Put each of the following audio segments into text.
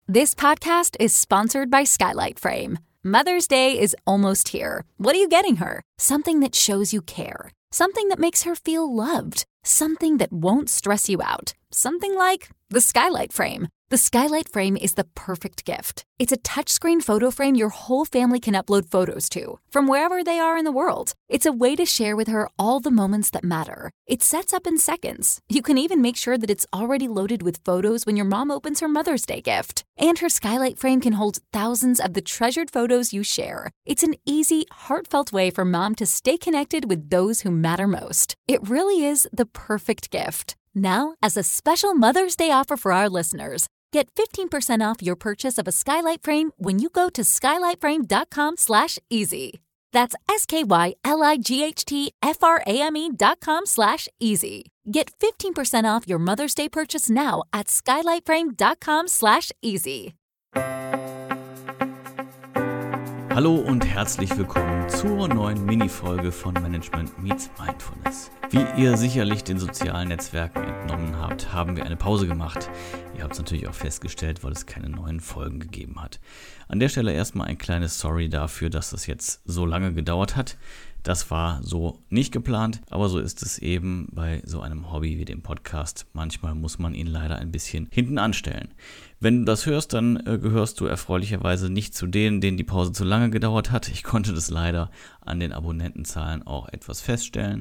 This podcast is sponsored by Skylight Frame. Mother's Day is almost here. What are you getting her? Something that shows you care. Something that makes her feel loved. Something that won't stress you out. Something like the Skylight Frame. The Skylight Frame is the perfect gift. It's a touchscreen photo frame your whole family can upload photos to, from wherever they are in the world. It's a way to share with her all the moments that matter. It sets up in seconds. You can even make sure that it's already loaded with photos when your mom opens her Mother's Day gift. And her Skylight Frame can hold thousands of the treasured photos you share. It's an easy, heartfelt way for mom to stay connected with those who matter most. It really is the perfect gift. Now, as a special Mother's Day offer for our listeners, get 15% off your purchase of a Skylight Frame when you go to skylightframe.com/easy. That's SKYLIGHTFRAME.com/easy. Get 15% off your Mother's Day purchase now at skylightframe.com/easy. Hallo und herzlich willkommen zur neuen Minifolge von Management Meets Mindfulness. Wie ihr sicherlich den sozialen Netzwerken entnommen habt, haben wir eine Pause gemacht. Ihr habt es natürlich auch festgestellt, weil es keine neuen Folgen gegeben hat. An der Stelle erstmal ein kleines Sorry dafür, dass das jetzt so lange gedauert hat. Das war so nicht geplant, aber so ist es eben bei so einem Hobby wie dem Podcast. Manchmal muss man ihn leider ein bisschen hinten anstellen. Wenn du das hörst, dann gehörst du erfreulicherweise nicht zu denen die Pause zu lange gedauert hat. Ich konnte das leider an den Abonnentenzahlen auch etwas feststellen.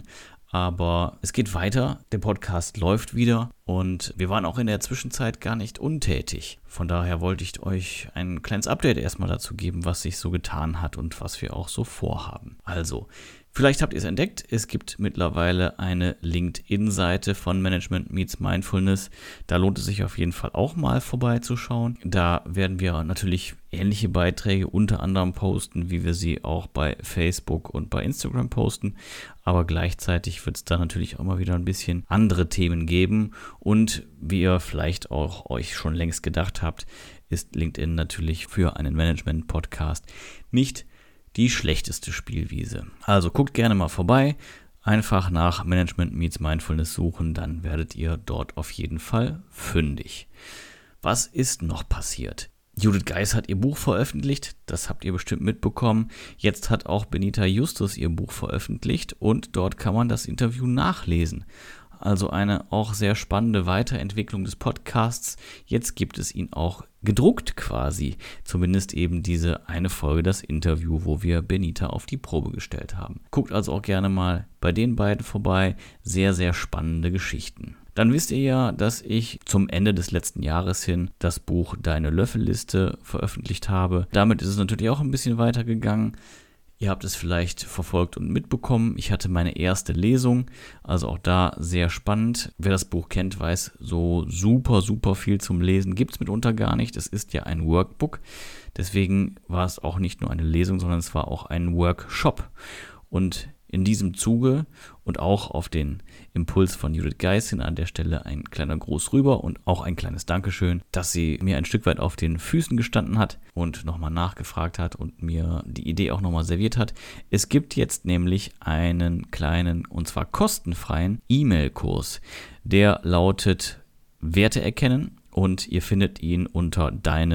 Aber es geht weiter, der Podcast läuft wieder und wir waren auch in der Zwischenzeit gar nicht untätig. Von daher wollte ich euch ein kleines Update erstmal dazu geben, was sich so getan hat und was wir auch so vorhaben. Also, vielleicht habt ihr es entdeckt, es gibt mittlerweile eine LinkedIn-Seite von Management Meets Mindfulness. Da lohnt es sich auf jeden Fall auch mal vorbeizuschauen. Da werden wir natürlich ähnliche Beiträge unter anderem posten, wie wir sie auch bei Facebook und bei Instagram posten. Aber gleichzeitig wird es da natürlich auch mal wieder ein bisschen andere Themen geben. Und wie ihr vielleicht auch euch schon längst gedacht habt, ist LinkedIn natürlich für einen Management-Podcast nicht die schlechteste Spielwiese. Also guckt gerne mal vorbei, einfach nach Management Meets Mindfulness suchen, dann werdet ihr dort auf jeden Fall fündig. Was ist noch passiert? Judith Geis hat ihr Buch veröffentlicht, das habt ihr bestimmt mitbekommen. Jetzt hat auch Benita Justus ihr Buch veröffentlicht und dort kann man das Interview nachlesen. Also eine auch sehr spannende Weiterentwicklung des Podcasts. Jetzt gibt es ihn auch gedruckt quasi. Zumindest eben diese eine Folge, das Interview, wo wir Benita auf die Probe gestellt haben. Guckt also auch gerne mal bei den beiden vorbei. Sehr, sehr spannende Geschichten. Dann wisst ihr ja, dass ich zum Ende des letzten Jahres hin das Buch Deine Löffelliste veröffentlicht habe. Damit ist es natürlich auch ein bisschen weitergegangen. Ihr habt es vielleicht verfolgt und mitbekommen. Ich hatte meine erste Lesung, also auch da sehr spannend. Wer das Buch kennt, weiß, so super viel zum Lesen gibt es mitunter gar nicht. Es ist ja ein Workbook. Deswegen war es auch nicht nur eine Lesung, sondern es war auch ein Workshop. Und in diesem Zuge und auch auf den Impuls von Judith Geis hin an der Stelle ein kleiner Gruß rüber und auch ein kleines Dankeschön, dass sie mir ein Stück weit auf den Füßen gestanden hat und nochmal nachgefragt hat und mir die Idee auch nochmal serviert hat. Es gibt jetzt nämlich einen kleinen und zwar kostenfreien E-Mail-Kurs, der lautet Werte erkennen. Und ihr findet ihn unter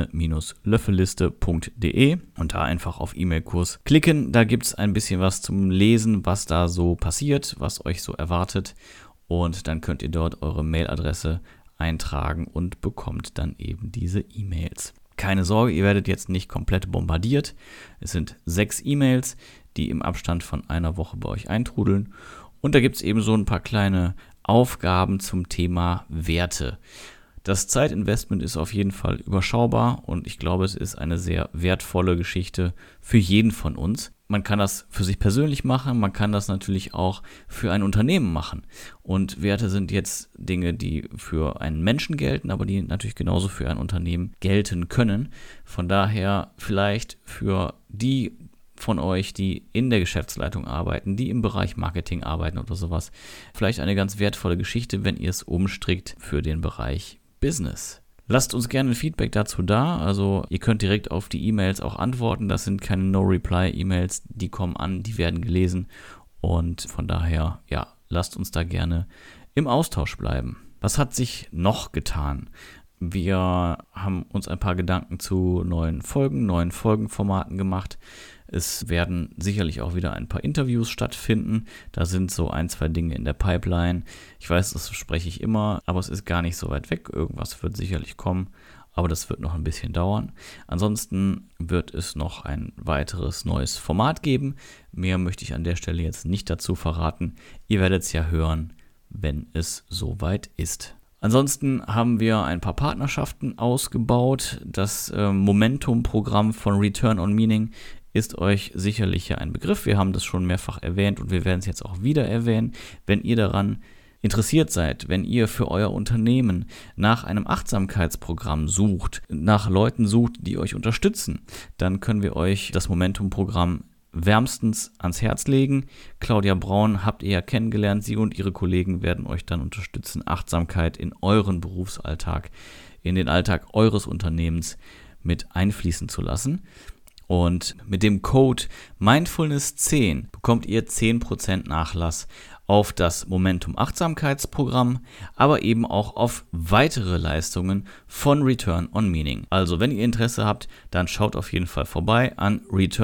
deine-löffelliste.de und da einfach auf E-Mail-Kurs klicken. Da gibt es ein bisschen was zum Lesen, was da so passiert, was euch so erwartet. Und dann könnt ihr dort eure Mailadresse eintragen und bekommt dann eben diese E-Mails. Keine Sorge, ihr werdet jetzt nicht komplett bombardiert. Es sind 6 E-Mails, die im Abstand von einer Woche bei euch eintrudeln. Und da gibt es eben so ein paar kleine Aufgaben zum Thema Werte. Das Zeitinvestment ist auf jeden Fall überschaubar und ich glaube, es ist eine sehr wertvolle Geschichte für jeden von uns. Man kann das für sich persönlich machen, man kann das natürlich auch für ein Unternehmen machen. Und Werte sind jetzt Dinge, die für einen Menschen gelten, aber die natürlich genauso für ein Unternehmen gelten können. Von daher vielleicht für die von euch, die in der Geschäftsleitung arbeiten, die im Bereich Marketing arbeiten oder sowas, vielleicht eine ganz wertvolle Geschichte, wenn ihr es umstrickt für den Bereich Business. Lasst uns gerne ein Feedback dazu da, also ihr könnt direkt auf die E-Mails auch antworten, das sind keine No-Reply-E-Mails, die kommen an, die werden gelesen und von daher, ja, lasst uns da gerne im Austausch bleiben. Was hat sich noch getan? Wir haben uns ein paar Gedanken zu neuen Folgenformaten gemacht. Es werden sicherlich auch wieder ein paar Interviews stattfinden. Da sind so 1-2 Dinge in der Pipeline. Ich weiß, das spreche ich immer, aber es ist gar nicht so weit weg. Irgendwas wird sicherlich kommen, aber das wird noch ein bisschen dauern. Ansonsten wird es noch ein weiteres neues Format geben. Mehr möchte ich an der Stelle jetzt nicht dazu verraten. Ihr werdet es ja hören, wenn es soweit ist. Ansonsten haben wir ein paar Partnerschaften ausgebaut. Das Momentum-Programm von Return on Meaning ist euch sicherlich ja ein Begriff. Wir haben das schon mehrfach erwähnt und wir werden es jetzt auch wieder erwähnen. Wenn ihr daran interessiert seid, wenn ihr für euer Unternehmen nach einem Achtsamkeitsprogramm sucht, nach Leuten sucht, die euch unterstützen, dann können wir euch das Momentum-Programm wärmstens ans Herz legen. Claudia Braun habt ihr ja kennengelernt. Sie und ihre Kollegen werden euch dann unterstützen, Achtsamkeit in euren Berufsalltag, in den Alltag eures Unternehmens mit einfließen zu lassen. Und mit dem Code Mindfulness10 bekommt ihr 10% Nachlass auf das Momentum Achtsamkeitsprogramm, aber eben auch auf weitere Leistungen von Return on Meaning. Also wenn ihr Interesse habt, dann schaut auf jeden Fall vorbei an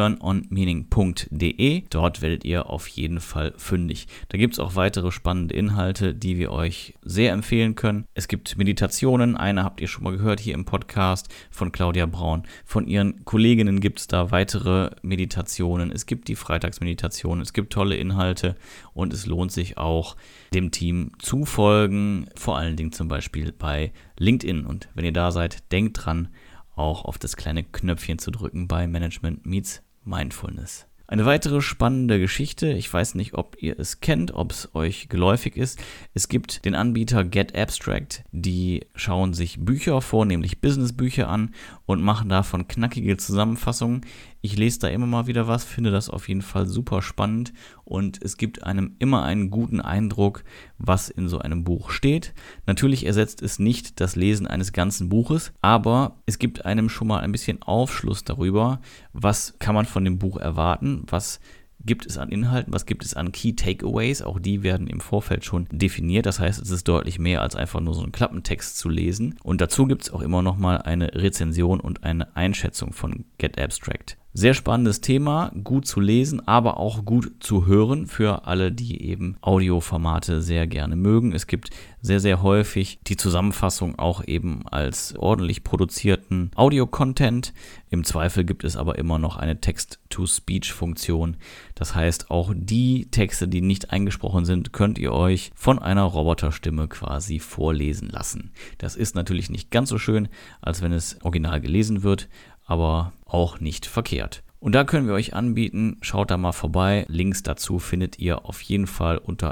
returnonmeaning.de. Dort werdet ihr auf jeden Fall fündig. Da gibt es auch weitere spannende Inhalte, die wir euch sehr empfehlen können. Es gibt Meditationen, eine habt ihr schon mal gehört hier im Podcast von Claudia Braun. Von ihren Kolleginnen gibt es da weitere Meditationen. Es gibt die Freitagsmeditation, es gibt tolle Inhalte und es lohnt sich auch, dem Team zu folgen, vor allen Dingen zum Beispiel bei LinkedIn. Und wenn ihr da seid, denkt dran, auch auf das kleine Knöpfchen zu drücken bei Management Meets Mindfulness. Eine weitere spannende Geschichte, ich weiß nicht, ob ihr es kennt, ob es euch geläufig ist. Es gibt den Anbieter Get Abstract, die schauen sich Bücher, vornehmlich Businessbücher an und machen davon knackige Zusammenfassungen. Ich lese da immer mal wieder was, finde das auf jeden Fall super spannend und es gibt einem immer einen guten Eindruck, was in so einem Buch steht. Natürlich ersetzt es nicht das Lesen eines ganzen Buches, aber es gibt einem schon mal ein bisschen Aufschluss darüber, was kann man von dem Buch erwarten, was gibt es an Inhalten, was gibt es an Key Takeaways, auch die werden im Vorfeld schon definiert, das heißt, es ist deutlich mehr als einfach nur so einen Klappentext zu lesen und dazu gibt es auch immer noch mal eine Rezension und eine Einschätzung von Get Abstract. Sehr spannendes Thema, gut zu lesen, aber auch gut zu hören für alle, die eben Audioformate sehr gerne mögen. Es gibt sehr, sehr häufig die Zusammenfassung auch eben als ordentlich produzierten Audio-Content. Im Zweifel gibt es aber immer noch eine Text-to-Speech-Funktion. Das heißt, auch die Texte, die nicht eingesprochen sind, könnt ihr euch von einer Roboterstimme quasi vorlesen lassen. Das ist natürlich nicht ganz so schön, als wenn es original gelesen wird, aber auch nicht verkehrt. Und da können wir euch anbieten, schaut da mal vorbei. Links dazu findet ihr auf jeden Fall unter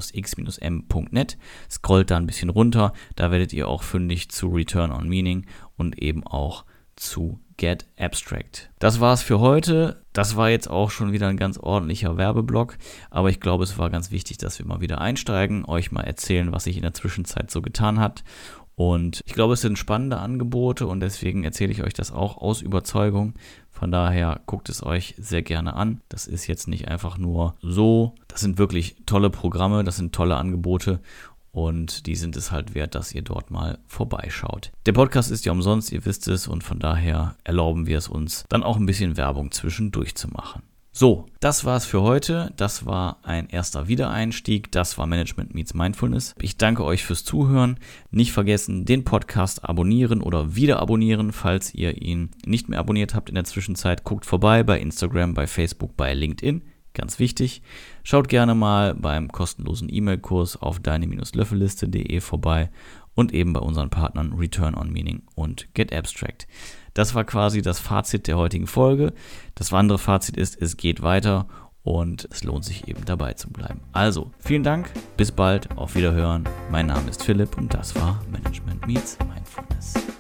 m-x-m.net. Scrollt da ein bisschen runter, da werdet ihr auch fündig zu Return on Meaning und eben auch zu Get Abstract. Das war's für heute. Das war jetzt auch schon wieder ein ganz ordentlicher Werbeblock, aber ich glaube, es war ganz wichtig, dass wir mal wieder einsteigen, euch mal erzählen, was sich in der Zwischenzeit so getan hat. Und ich glaube, es sind spannende Angebote und deswegen erzähle ich euch das auch aus Überzeugung. Von daher guckt es euch sehr gerne an. Das ist jetzt nicht einfach nur so. Das sind wirklich tolle Programme, das sind tolle Angebote und die sind es halt wert, dass ihr dort mal vorbeischaut. Der Podcast ist ja umsonst, ihr wisst es, und von daher erlauben wir es uns, dann auch ein bisschen Werbung zwischendurch zu machen. So, das war's für heute. Das war ein erster Wiedereinstieg. Das war Management Meets Mindfulness. Ich danke euch fürs Zuhören. Nicht vergessen, den Podcast abonnieren oder wieder abonnieren, falls ihr ihn nicht mehr abonniert habt in der Zwischenzeit. Guckt vorbei bei Instagram, bei Facebook, bei LinkedIn. Ganz wichtig. Schaut gerne mal beim kostenlosen E-Mail-Kurs auf deine-löffelliste.de vorbei und eben bei unseren Partnern Return on Meaning und Get Abstract. Das war quasi das Fazit der heutigen Folge. Das andere Fazit ist, es geht weiter und es lohnt sich eben dabei zu bleiben. Also, vielen Dank, bis bald, auf Wiederhören. Mein Name ist Philipp und das war Management Meets Mindfulness.